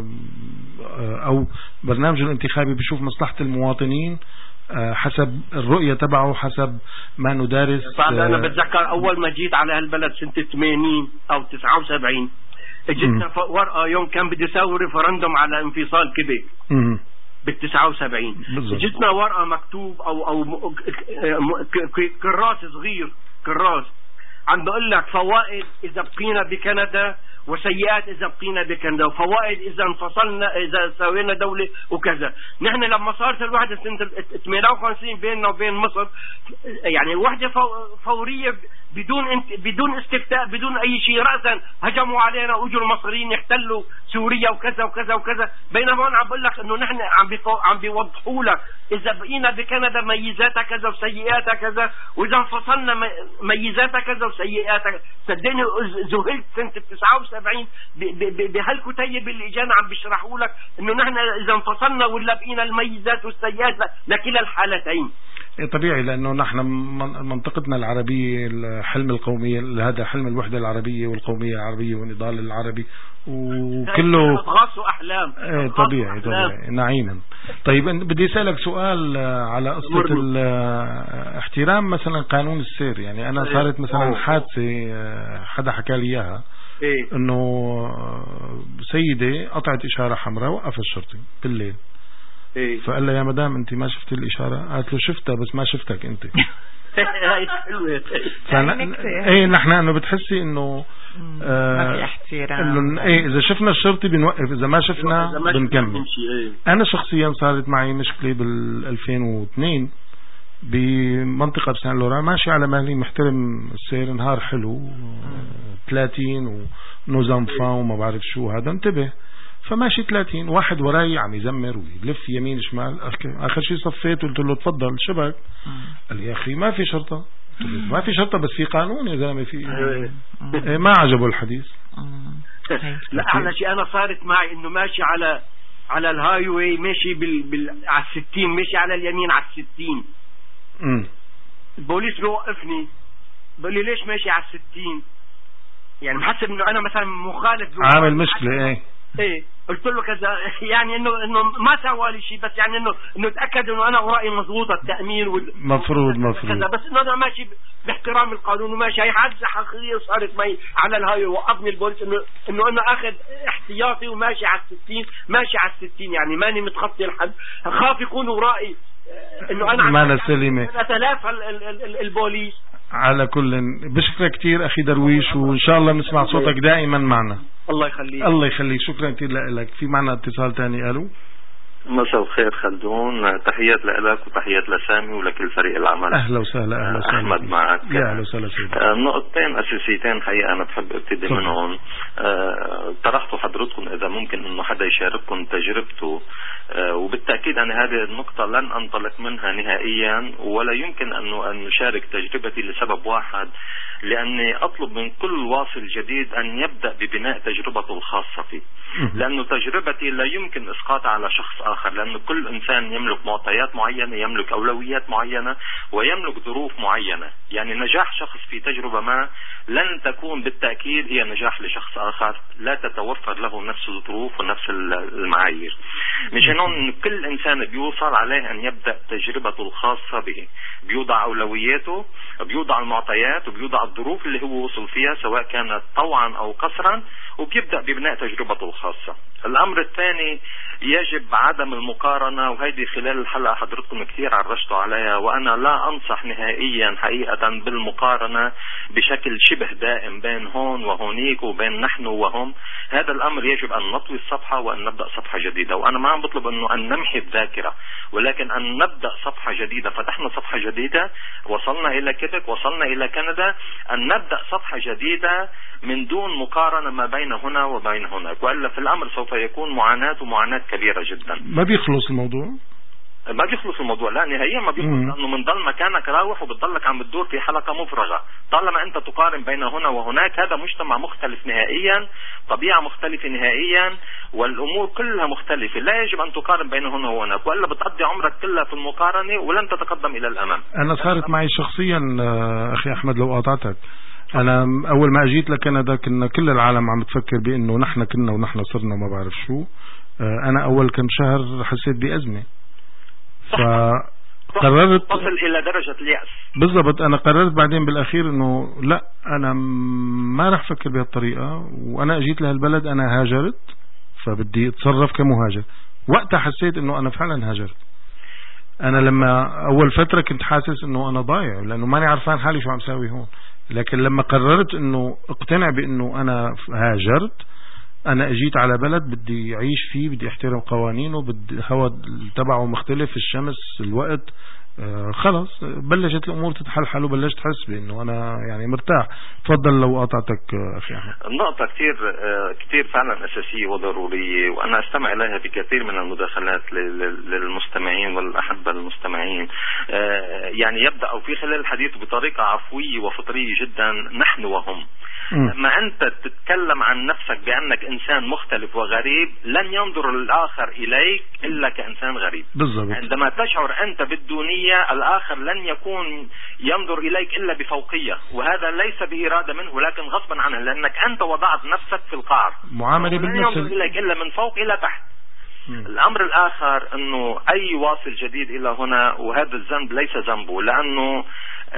او برنامجه الانتخابي بيشوف مصلحة المواطنين حسب الرؤية تبعه، حسب ما ندارس. طبعا انا بتذكر اول ما جيت على هالبلد سنة ثمانين او تسعة وسبعين اجتنا ورقة يوم كان بدي يسوي ريفرندوم على انفصال كيبيك بالتسعة وسبعين. اجتنا ورقة مكتوب او او كراس صغير كراس عم بقول لك فوائد اذا بقينا بكندا وسيئات اذا بقينا بكندا، وفوائد اذا انفصلنا اذا سوينا دولة وكذا. نحن لما صارت الوحدة سنة ثمانية وخمسين بيننا وبين مصر يعني وحدة فورية بدون بدون استفتاء بدون اي شيء، رأسا هجموا علينا واجوا المصريين يحتلوا سوريا وكذا وكذا وكذا. بينما انا عم بقول لك انه نحن عم عم بيوضحوا لك اذا بقينا بكندا ميزاتها كذا وسيئاتها كذا، واذا انفصلنا ميزاتها كذا وسيئاتها. صدقني ذهلت سنة تسعة وسبعين بهالكتيب اللي اجانا عم بيشرحوا لك انه نحن اذا انفصلنا ولا بقينا الميزات والسيئات لكلا الحالتين. طبيعي، لأنه نحن منطقتنا العربية الحلم القومية، هذا حلم الوحدة العربية والقومية العربية والنضال العربي وكله أضغاث وأحلام. طبيعي طبيعي نعيما. طيب بدي أسألك سؤال على قصة احترام مثلا قانون السير. يعني أنا صارت مثلا حادثة حدا حكى لي إياها، إنه سيدة قطعت إشارة حمراء وقف الشرطي بالليل. إيه؟ فقال له يا مدام انت ما شفت الاشاره؟ قالت له شفتها بس ما شفتك انت. فن... ايه نحن انه بتحسي انه آه ما في احترام. انه ايه اذا شفنا الشرطي بنوقف، اذا ما شفنا بنكمل. انا شخصيا صارت معي مشكله بال ألفين واثنين بمنطقه بسان لوران، ماشي على مهلي محترم السير، نهار حلو ثلاثين ونوزنفان وما بعرف شو هذا، انتبه فماشي ثلاثين واحد وراي عم يزمر ويلف يمين شمال. اخر شيء صفيت قلت له تفضل شبك. قال لي يا اخي ما في شرطه. ما في شرطه بس في قانون يا زلمه. في إيه ما عجبه الحديث. لا احلى شيء انا صارت معي انه ماشي على على الهاي واي، ماشي بال, بال... على الستين، ماشي على اليمين على الستين. امم البوليس بيوقفني بقول لي ليش ماشي على الستين؟ يعني محسب انه انا مثلا مخالف عامل مشكله. ايه ايه قلت له كذا، يعني انه انه ما سوى لي شيء، بس يعني انه انه تاكد انه انا ورائي مضبوطه التامين وال مفروض مفروض كذا، بس انه انا ماشي باحترام القانون وماشي. هي حادثه حقيقيه صارت معي على الهاي، وقفني البوليس انه انه انا اخذ احتياطي وماشي على الستين، ماشي على الستين يعني ماني متخطي الحد. خاف يكونوا ورائي انه انا ما سليمه اتلافى البوليس. على كل بشكرك كثير اخي درويش، وان شاء الله نسمع صوتك دائما معنا. الله يخليك. الله يخليك، شكرا كثير لك. في معنا اتصال ثاني. الو مساء الخير خلدون، تحيات لك وتحيات لسامي ولكل فريق العمل. اهلا وسهلا. اهلا وسهلا احمد معك. يا اهلا وسهلا سيدي. نقطتين اساسيتين حقيقه انا بحب ابتدي منهم. أه طرحتوا حضرتكم اذا ممكن انه حدا يشارككم تجربته، أه وبالتاكيد انا هذه النقطه لن انطلق منها نهائيا، ولا يمكن انه ان نشارك تجربتي لسبب واحد، لاني اطلب من كل واصل جديد ان يبدا ببناء تجربته الخاصه فيه، لانه تجربتي لا يمكن اسقاطها على شخص اخر، لانه كل انسان يملك معطيات معينه، يملك اولويات معينه، ويملك ظروف معينه. يعني نجاح شخص في تجربه ما لن تكون بالتاكيد هي نجاح لشخص اخر لا تتوفر له نفس الظروف ونفس المعايير. مشان هون كل انسان بيوصل عليه ان يبدا تجربته الخاصه به، بيوضع اولوياته، بيوضع المعطيات، وبيوضع الظروف اللي هو وصل فيها سواء كانت طوعا او قصرا، وبيبدا ببناء تجربته الخاصه. الامر الثاني يجب عدم المقارنه، وهيدي خلال الحلقه حضرتكم كثير عرجتوا عليها، وانا لا انصح نهائيا حقيقه بالمقارنه بشكل شبه دائم بين هون وهونيك وبين نحن وهم. هذا الامر يجب ان نطوي الصفحه وان نبدا صفحه جديده، وانا ما عم بطلب انه ان نمحي الذاكره، ولكن ان نبدا صفحه جديده. فتحنا صفحه جديده، وصلنا الى كيبك، وصلنا الى كندا، ان نبدا صفحه جديده من دون مقارنه ما بين هنا وبين هناك، والا في الامر سوف يكون معاناه ومعاناه كبيره جدا. ما بيخلص الموضوع ما بيخلص الموضوع لا نهائيا ما بيخلص، لانه من ضل مكانك راوح وبتضلك عم بتدور في حلقه مفرغه. طالما انت تقارن بين هنا وهناك، هذا مجتمع مختلف نهائيا، طبيعه مختلفه نهائيا، والامور كلها مختلفه. لا يجب ان تقارن بين هنا وهناك، والا بتقضي عمرك كلها في المقارنه ولن تتقدم الى الامام. انا صارت معي شخصيا اخي احمد لو قاطعتك، انا اول ما اجيت لكندا كنا كل العالم عم تفكر بانه نحن كنا ونحن صرنا وما بعرف شو. انا اول كم شهر حسيت بازمه، فقررت تصل الى درجه اليأس. بالضبط. انا قررت بعدين بالاخير انه لا، انا ما راح افكر بهالطريقه، وانا اجيت لهالبلد انا هاجرت، فبدي اتصرف كمهاجر. وقتها حسيت انه انا فعلا هاجرت. انا لما اول فتره كنت حاسس انه انا ضايع، لانه ماني عارفان حالي شو عم ساوي هون، لكن لما قررت انه اقتنع بانه انا هاجرت، انا اجيت على بلد بدي اعيش فيه، بدي احترم قوانينه، بدي الهواء تبعه مختلف، الشمس، الوقت، آه خلص بلشت الامور تتحلحل، وبلشت احس بانه انا يعني مرتاح. تفضل لو قاطعتك اخي احمد. النقطة كثير آه كثير فعلا اساسية وضرورية، وانا استمع اليها بكثير من المداخلات للمستمعين والاحبة المستمعين. آه يعني يبدأ أو في خلال الحديث بطريقة عفوية وفطرية جدا، نحن وهم. لما أنت تتكلم عن نفسك بأنك إنسان مختلف وغريب، لن ينظر الآخر إليك إلا كإنسان غريب. بالضبط. عندما تشعر أنت بالدونية، الآخر لن يكون ينظر إليك إلا بفوقية، وهذا ليس بإرادة منه ولكن غصبا عنه، لأنك أنت وضعت نفسك في القعر. معاملة بالمثل. لن ينظر إليك إلا من فوق إلى تحت. مم. الأمر الآخر أنه أي واصل جديد إلى هنا، وهذا الذنب ليس ذنبه، لأنه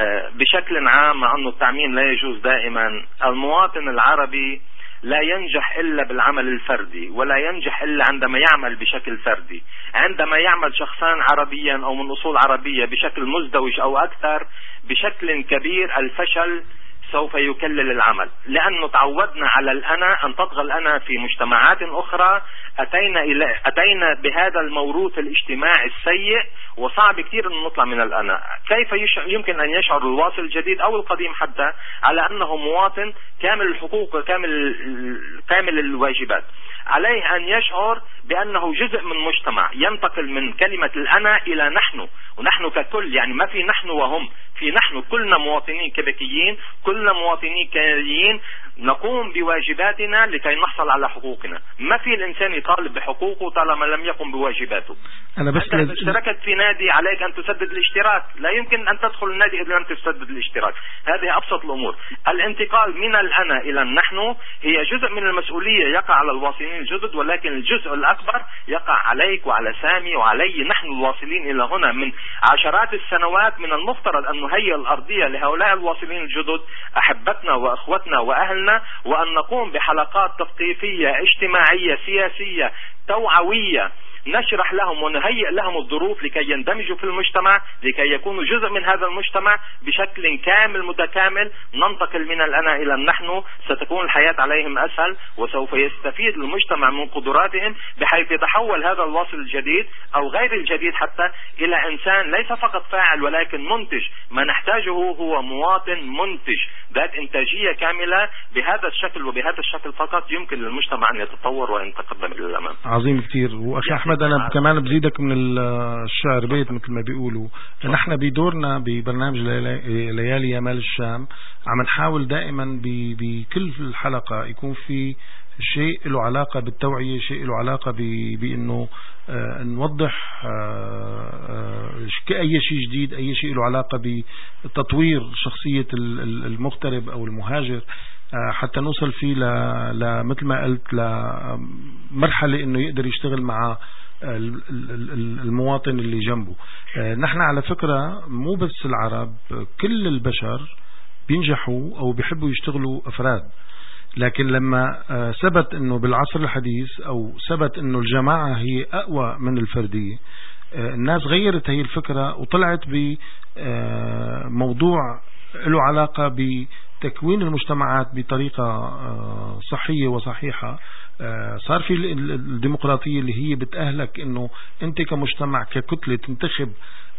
بشكل عام مع أنه التعميم لا يجوز دائما، المواطن العربي لا ينجح إلا بالعمل الفردي، ولا ينجح إلا عندما يعمل بشكل فردي. عندما يعمل شخصان عربيا أو من أصول عربية بشكل مزدوج أو أكثر، بشكل كبير الفشل سوف يكلل العمل، لأنه تعودنا على الأنا، أن تطغى الأنا في مجتمعات أخرى. أتينا إلى أتينا بهذا الموروث الاجتماعي السيء، وصعب كثير أن نطلع من الأنا. كيف يمكن أن يشعر الواصل الجديد أو القديم حتى على أنه مواطن كامل الحقوق وكامل كامل الواجبات؟ عليه أن يشعر بأنه جزء من مجتمع، ينتقل من كلمة الأنا إلى نحن، ونحن ككل، يعني ما في نحن وهم، في نحن. كلنا مواطنين كيبيكيين، كلنا مواطنين كنديين، نقوم بواجباتنا لكي نحصل على حقوقنا. ما في الإنسان يطالب بحقوقه طالما لم يقم بواجباته. أنا بس أنت اشتركت في نادي، عليك أن تسدد الاشتراك. لا يمكن أن تدخل النادي إذا لم تسدد الاشتراك. هذه أبسط الأمور. الانتقال من الأنا إلى النحن هي جزء من المسؤولية يقع على الواصلين الجدد، ولكن الجزء الأكبر يقع عليك وعلى سامي وعلي. نحن الواصلين إلى هنا من عشرات السنوات، من المفترض أن نهيئ الأرضية لهؤلاء الواصلين الجدد، أحبتنا وأخوتنا وأهلنا، وأن نقوم بحلقات تثقيفية اجتماعية سياسية توعوية نشرح لهم ونهيئ لهم الظروف لكي يندمجوا في المجتمع، لكي يكونوا جزء من هذا المجتمع بشكل كامل متكامل. ننتقل من الأنا إلى النحن، ستكون الحياة عليهم أسهل، وسوف يستفيد المجتمع من قدراتهم، بحيث يتحول هذا الواصل الجديد أو غير الجديد حتى إلى إنسان ليس فقط فاعل ولكن منتج. ما نحتاجه هو مواطن منتج ذات إنتاجية كاملة. بهذا الشكل وبهذا الشكل فقط يمكن للمجتمع أن يتطور وأن يتقدم إلى الأمام. عظيم كتير. وأخي أحمد أنا كمان بزيدك من الشعر بيت مثل ما بيقولوا. نحن بدورنا ببرنامج ليالي يمال الشام عم نحاول دائما بكل الحلقة يكون في شيء له علاقة بالتوعية، شيء له علاقة بأنه آه نوضح آه آه أي شيء جديد، أي شيء له علاقة بتطوير شخصية المغترب أو المهاجر، آه حتى نوصل فيه لمثل ما قلت لمرحلة أنه يقدر يشتغل مع المواطن اللي جنبه. آه نحن على فكرة مو بس العرب، كل البشر بينجحوا أو بيحبوا يشتغلوا أفراد، لكن لما ثبت انه بالعصر الحديث او ثبت انه الجماعة هي اقوى من الفردية، الناس غيرت هي الفكرة وطلعت بموضوع له علاقة بتكوين المجتمعات بطريقة صحية وصحيحة. صار في الديمقراطية اللي هي بتأهلك انه انت كمجتمع ككتلة تنتخب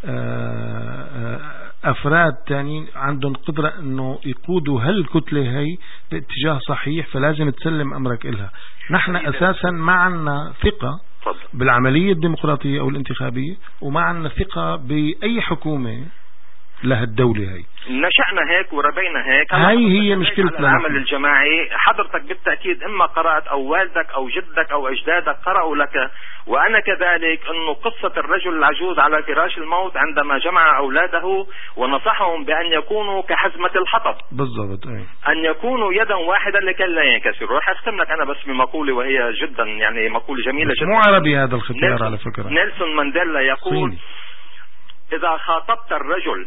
أفراد تانيين عندهم قدرة أنه يقودوا هالكتلة هي باتجاه صحيح، فلازم تسلم أمرك إلها. نحن أساسا ما عنا ثقة بالعملية الديمقراطية أو الانتخابية، وما عنا ثقة بأي حكومة لها الدولة هي. نشأنا هيك وربينا هيك. هاي هي مشكلتنا. العمل الجماعي حضرتك بالتأكيد إما قرأت أو والدك أو جدك أو أجدادك قرأوا لك، وأنا كذلك، أنه قصة الرجل العجوز على فراش الموت عندما جمع أولاده ونصحهم بأن يكونوا كحزمة الحطب بالضبط، أي. أن يكونوا يدا واحدة لكي لا ينكسروا. راح أختم لك أنا بس بمقولة وهي جدا يعني مقولة جميلة جدا. مو عربي هذا الختيار على فكرة. نيلسون مانديلا يقول صيني. إذا خاطبت الرجل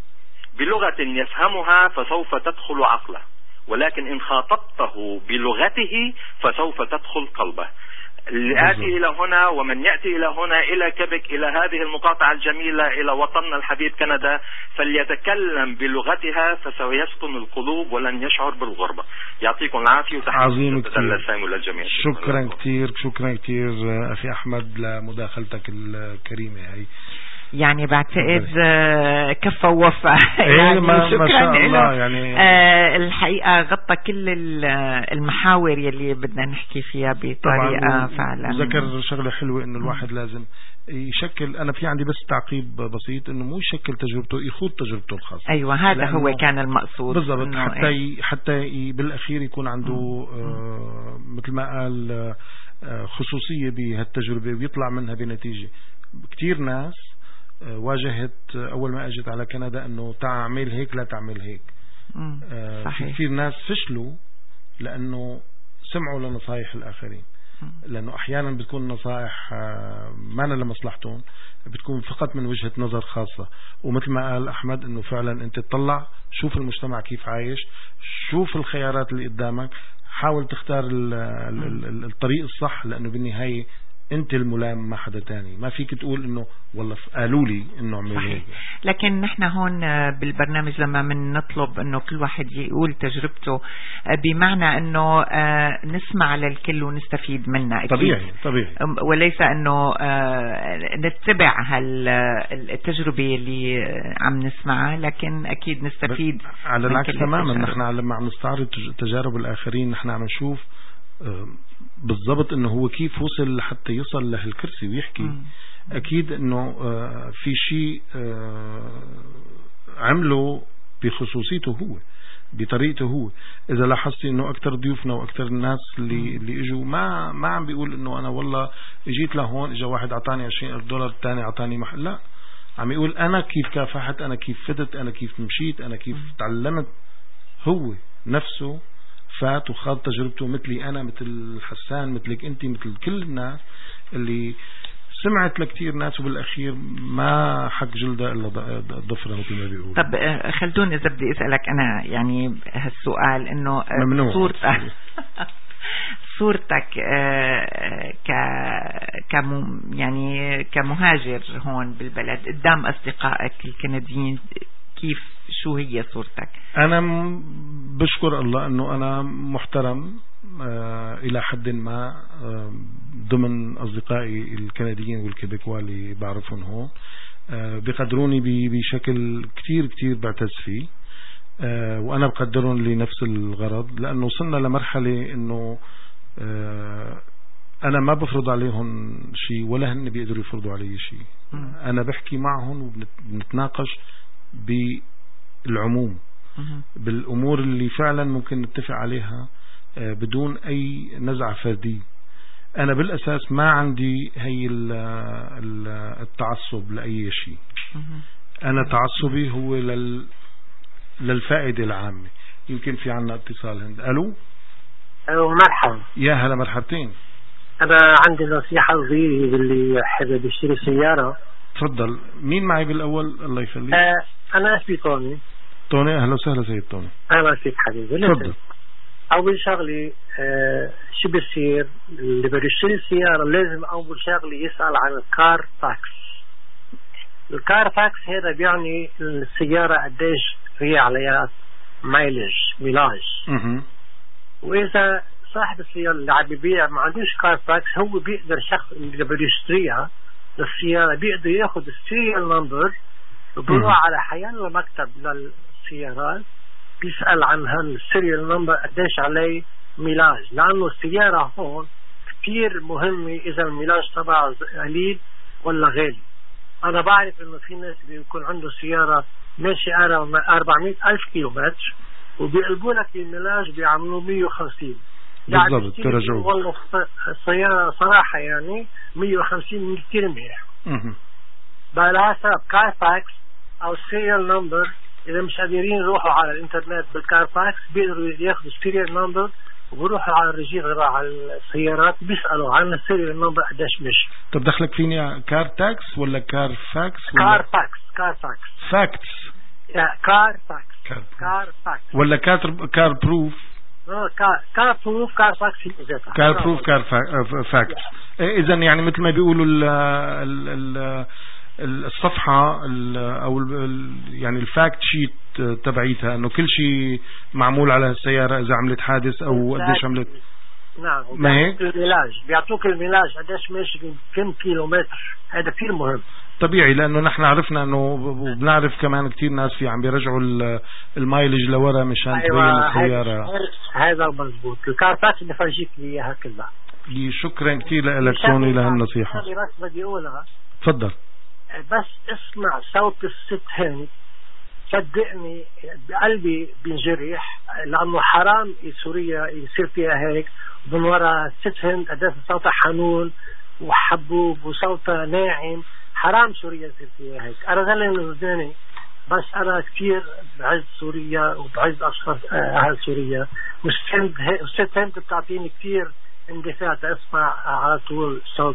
بلغة يفهمها فسوف تدخل عقله، ولكن إن خاطبته بلغته فسوف تدخل قلبه. الآتي إلى هنا ومن يأتي إلى هنا إلى كبك إلى هذه المقاطعة الجميلة إلى وطننا الحبيب كندا فليتكلم بلغتها فسيسكن القلوب ولن يشعر بالغربة. يعطيكم العافية وتحية عظيم كتير. للجميع. شكرا كتير شكرا كتير أخي أحمد لمداخلتك الكريمة هاي. يعني بعتقد كفى ووفى. يعني ما شكرا شاء الله. يعني آه الحقيقة غطى كل المحاور يلي بدنا نحكي فيها بطريقة فعلا. ذكر شغلة حلوة انه الواحد لازم يشكل. انا في عندي بس تعقيب بسيط، انه مو يشكل تجربته، يخوض تجربته الخاصة. ايوه هذا هو كان المقصود بالضبط. حتى إيه؟ حتى بالاخير يكون عنده آه مثل ما قال آه خصوصية بهالتجربة ويطلع منها بنتيجة. كتير ناس واجهت أول ما أجت على كندا أنه تعمل هيك لا تعمل هيك. آه في كثير ناس فشلوا لأنه سمعوا لنصائح الآخرين، لأنه أحيانا بتكون نصائح آه ما لمصلحتهم، بتكون فقط من وجهة نظر خاصة. ومثل ما قال أحمد أنه فعلا أنت تطلع شوف المجتمع كيف عايش، شوف الخيارات اللي قدامك، حاول تختار ال ال ال الطريق الصح، لأنه بالنهاية انت الملام ما حدا تاني. ما فيك تقول انه والله قالوا لي انه اعمل هيك. لكن نحن هون بالبرنامج لما من نطلب انه كل واحد يقول تجربته، بمعنى انه نسمع للكل ونستفيد منها أكيد. طبيعي طبيعي، وليس انه نتبع هالتجربة اللي عم نسمعها، لكن اكيد نستفيد. على العكس تماما، نحن لما عم نستعرض تجارب الاخرين نحن عم نشوف بالضبط انه هو كيف وصل لحتى يصل لهالكرسي ويحكي. م. اكيد انه في شيء عمله بخصوصيته هو، بطريقته هو. اذا لاحظتي انه اكثر ضيوفنا واكثر الناس اللي اللي اجوا ما ما عم بيقول انه انا والله اجيت لهون اجى واحد اعطاني عشرين ألف دولار، الثاني اعطاني محل. لا، عم يقول انا كيف كافحت، انا كيف فتت، انا كيف مشيت، انا كيف تعلمت. هو نفسه فات وخاض تجربته مثلي أنا، مثل حسان، مثلك أنت، مثل كل الناس اللي سمعت لكتير ناس وبالأخير ما حق جلدة إلا ضفرة مثل ما بيقول. طب خلدون إذا بدي أسألك أنا يعني هالسؤال إنه ممنوع صورة صورتك ك كم يعني كمهاجر هون بالبلد قدام أصدقائك الكنديين، كيف شو هي صورتك؟ أنا بشكر الله أنه أنا محترم إلى حد ما ضمن أصدقائي الكنديين والكيبيكوا اللي بعرفهم هون، بقدروني بشكل كتير كتير بعتز فيه، وأنا بقدرهم لنفس الغرض، لأنه وصلنا لمرحلة أنه أنا ما بفرض عليهم شيء ولا هن بيقدروا يفرضوا علي شيء. أنا بحكي معهم وبنتناقش بالعموم بالأمور اللي فعلا ممكن نتفق عليها بدون أي نزعة فردية. أنا بالأساس ما عندي هي التعصب لأي شيء، أنا تعصبي هو لل للفائدة العامة. يمكن في عنا اتصال. هند. ألو ألو مرحبا. يا هلا مرحبتين. أنا عندي نصيحة لي اللي حابب يشتري سيارة. تفضل. مين معي بالأول؟ الله يخليك. آه أنا اسمي توني. توني أهلا وسهلا سيد توني. أهلا فيك حبيبي. تفضل. أول شغلة آه شو بصير اللي بده يشتري السيارة لازم أول شغلة يسأل عن الكار فاكس. الكار فاكس هذا بيعني السيارة قديش هي عليها مايلج ميلاج. وإذا صاحب السيارة اللي عم بيبيع ما عندوش كار فاكس، هو بيقدر شخص اللي بده يشتريها للسيارة بيقدر ياخذ السيريال نمبر وبيروح على حيالله مكتب للسيارات بيسأل عن هالسيريال نمبر قديش عليه ميلاج، لأنه السيارة هون كتير مهمة إذا الميلاج تبعه قليل ولا غالي. أنا بعرف إنه في ناس بيكون عنده سيارة ماشي أربعمية ألف كيلومتر وبيقلبوا لك الميلاج بيعملوا مية وخمسين. بالضبط. يعني والله السيارة صراحة يعني مية وخمسين كتير منيح. بقى سبب كارفاكس أو سيريال نمبر. إذا مش قادرين يروحوا على الإنترنت بالكارفاكس بيقدروا ياخذوا السيريال نمبر وبروحوا على الرجير على السيارات بيسألوا عن السيريال نمبر قديش مش. طب دخلك فيني كار تاكس ولا كار فاكس؟ كار فاكس. كار فاكس. فاكس. يا كار فاكس. كار, كار فاكس. ولا كار كار بروف؟ كار كار بروف كار فاكس ذاتها. كار بروف كار فاكس. إذا يعني مثل ما بيقولوا ال ال الصفحة او يعني الفاكت شيت تبعيتها انه كل شيء معمول على السيارة اذا عملت حادث او قديش عملت. نعم. ما هيك الميلاج بيعطوك الميلاج قديش ماشي كم كيلومتر. هذا كثير مهم. طبيعي لانه نحن عرفنا انه وبنعرف كمان كتير ناس في عم بيرجعوا المايلج لورا مشان أيوة تبين السيارة. هذا مزبوط. الكارفاكس بفرجيك اياها كلها. شكرا كثير لك توني لهالنصيحة. بس بدي اقولها. تفضل. بس اسمع صوت الست هند صدقني بقلبي بينجرح، لانه حرام سوريا يصير فيها هيك. من وراء الست هند قديش صوتها حنون وحبوب وصوتها ناعم. حرام سوريا يصير فيها هيك. انا غلي لبناني بس انا كثير بعز سوريا وبعز اشخاص اهل سوريا. والست هند بتعطيني كثير اندفاع اسمع على طول صوت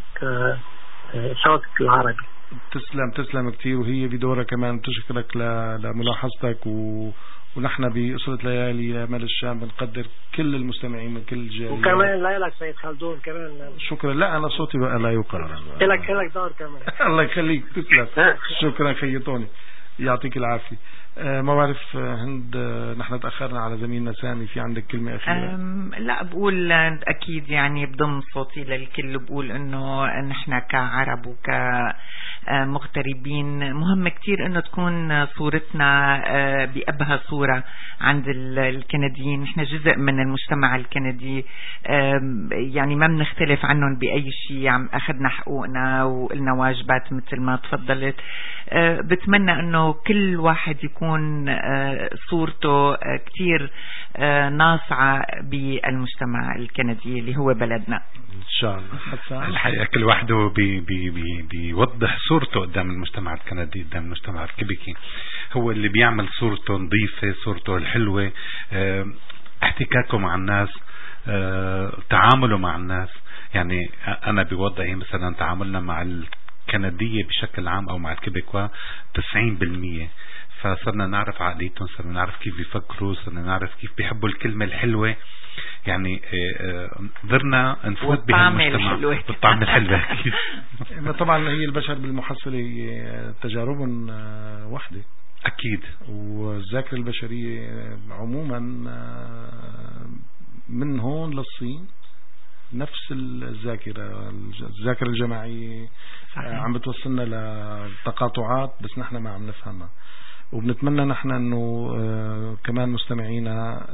صوتك العربي. تسلم تسلم كتير. وهي بدورها كمان تشكرك لملاحظتك و... ونحن بأسرة ليالي يا مال الشام بنقدر كل المستمعين من كل الجاليات. وكمان لك سيد خلدون كمان. شكرا. لا أنا صوتي بقى لا يقال. لك لك دور كمان. الله يخليك. تسلم. شكرا خيطوني يعطيك العافية. أه ما بعرف هند نحن تأخرنا على زميلنا سامي. في عندك كلمة أخيرة؟ لا بقول أكيد يعني بضم صوتي للكل بقول إنه نحن كعرب وكمغتربين مهم كتير إنه تكون صورتنا بأبهى صورة عند الكنديين. نحن جزء من المجتمع الكندي يعني ما بنختلف عنهم بأي شيء. عم أخذنا حقوقنا وقلنا واجبات مثل ما تفضلت. بتمنى إنه كل واحد يكون صورته كتير ناصعة بالمجتمع الكندي اللي هو بلدنا إن شاء الله. الحقيقة كل واحده بي بي بي بيوضح صورته قدام المجتمع الكندي قدام المجتمع الكيبيكي. هو اللي بيعمل صورته نظيفة صورته الحلوة. احتكاكه مع الناس تعامله مع الناس. يعني أنا بوضعي مثلا تعاملنا مع الكندية بشكل عام أو مع الكيبيكوا تسعين بالمية. فصرنا نعرف عقليتهم صرنا نعرف كيف بيفكروا صرنا نعرف كيف بيحبوا الكلمة الحلوة يعني قدرنا نفوت بهالمجتمع بالطعم الحلوة. أكيد. طبعا هي البشر بالمحصلة تجارب وحدة أكيد، والذاكرة البشرية عموما من هون للصين نفس الذاكرة الذاكرة الجماعية عم بتوصلنا لتقاطعات بس نحن ما عم نفهمها. وبنتمنى نحن انه كمان مستمعينا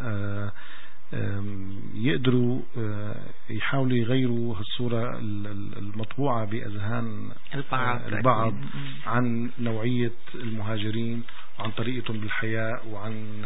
يقدروا يحاولوا يغيروا الصورة المطبوعة بأذهان البعض, البعض عن نوعية المهاجرين وعن طريقتهم بالحياة وعن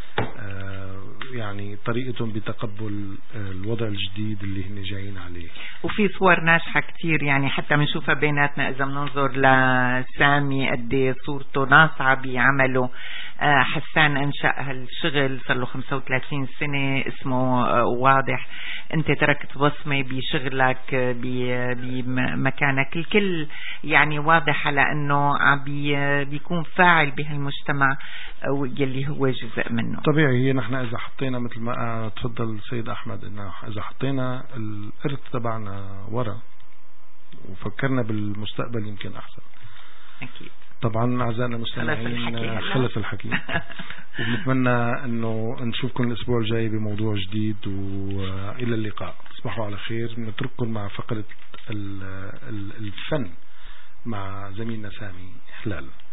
يعني طريقتهم بتقبل الوضع الجديد اللي هن جايين عليه. وفي صور ناجحة كتير يعني حتى بنشوفها بيناتنا إذا بننظر لسامي قد صورته ناصعة بعمله. حسان أنشأ هالشغل صار له خمسة وثلاثين سنة اسمه واضح. أنت تركت بصمة بشغلك بمكانك الكل يعني واضح على أنه بيكون فاعل بهالمجتمع يلي هو جزء منه. طبيعي هي نحن إذا حطينا مثل ما تفضل السيد أحمد إنه إذا حطينا الإرث تبعنا ورا وفكرنا بالمستقبل يمكن أحسن. أكيد. طبعا أعزائنا المستمعين خلص الحكي وبنتمنى إنه نشوفكم الأسبوع الجاي بموضوع جديد وإلى اللقاء. تصبحوا على خير. نترككم مع فقرة الفن مع زميلنا سامي حلال.